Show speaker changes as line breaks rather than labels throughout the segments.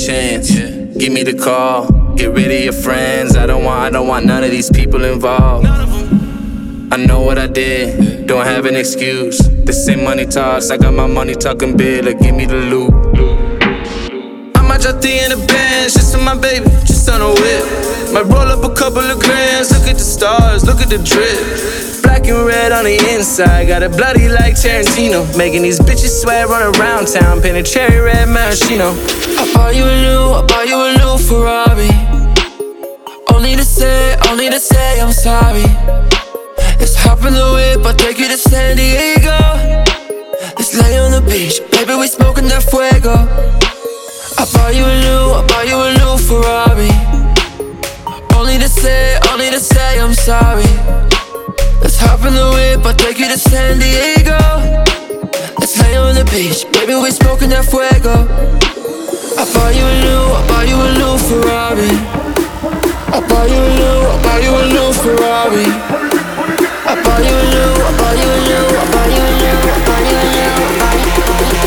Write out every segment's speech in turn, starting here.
chance. Give me the call. Get rid of your friends. I don't want none of these people involved. I know what I did, don't have an excuse. The same money talks, I got my money talking big, like give me the loot. I might drop the in the Benz, just for my baby, just on a whip. Might roll up a couple of grams, look at the stars, look at the drip. Black and red on the inside, got it bloody like Tarantino. Making these bitches sweat, run around town, painted cherry red maraschino. I bought you a new Ferrari. Only to say I'm sorry. Let's hop in the whip, I'll take you to San Diego. Let's lay on the beach, baby, we smoking that fuego. I bought you a new Ferrari. Only to say I'm sorry. Let's hop in the whip, I'll take you to San Diego. Let's lay on the beach, baby, we smoking that fuego. I bought you a new Ferrari. I bought you a new Ferrari. I bought you a new, I bought you a new, I bought you a new, I bought you a new,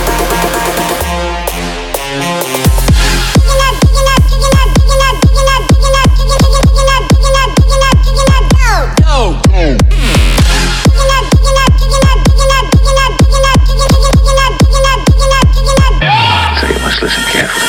So you must listen carefully.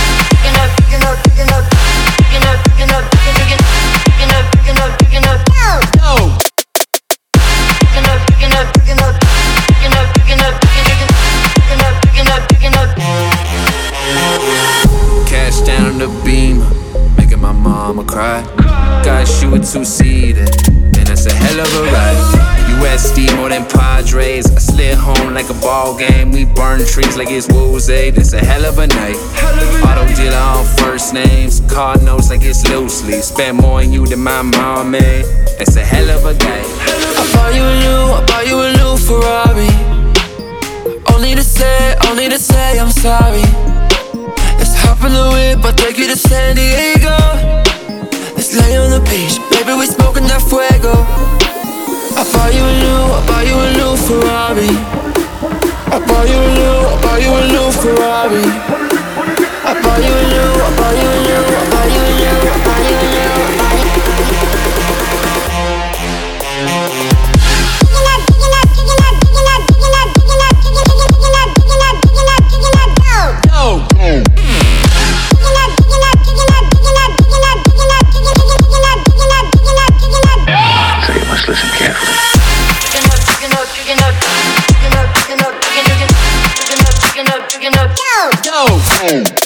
Cash down on the Beamer, making my mama cry. Got you a two-seater, and that's a hell of a ride. USD more than Padres, I slid home like a ball game. We burn trees like it's Woolsey, that's a hell of a night. Auto dealer on first names, car notes like it's loosely. Spent more on you than my mom made, that's a hell of a guy. I bought you a new Ferrari. Only to say I'm sorry. Let's hop in the whip, I'll take you to San Diego. Let's lay on the beach, baby, we smoking that fuego. I bought you a new Ferrari. I bought you a new Ferrari. I bought you a new, I bought you a new, I bought you a new, I bought you a new, I bought you
So you must listen carefully.
Yo.